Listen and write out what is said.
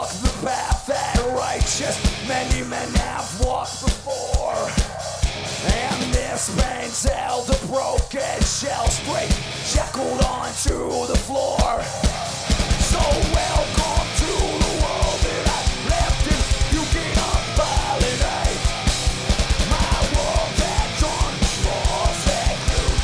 walk the path that righteous many men have walked before. And this pain's held a broken shell straight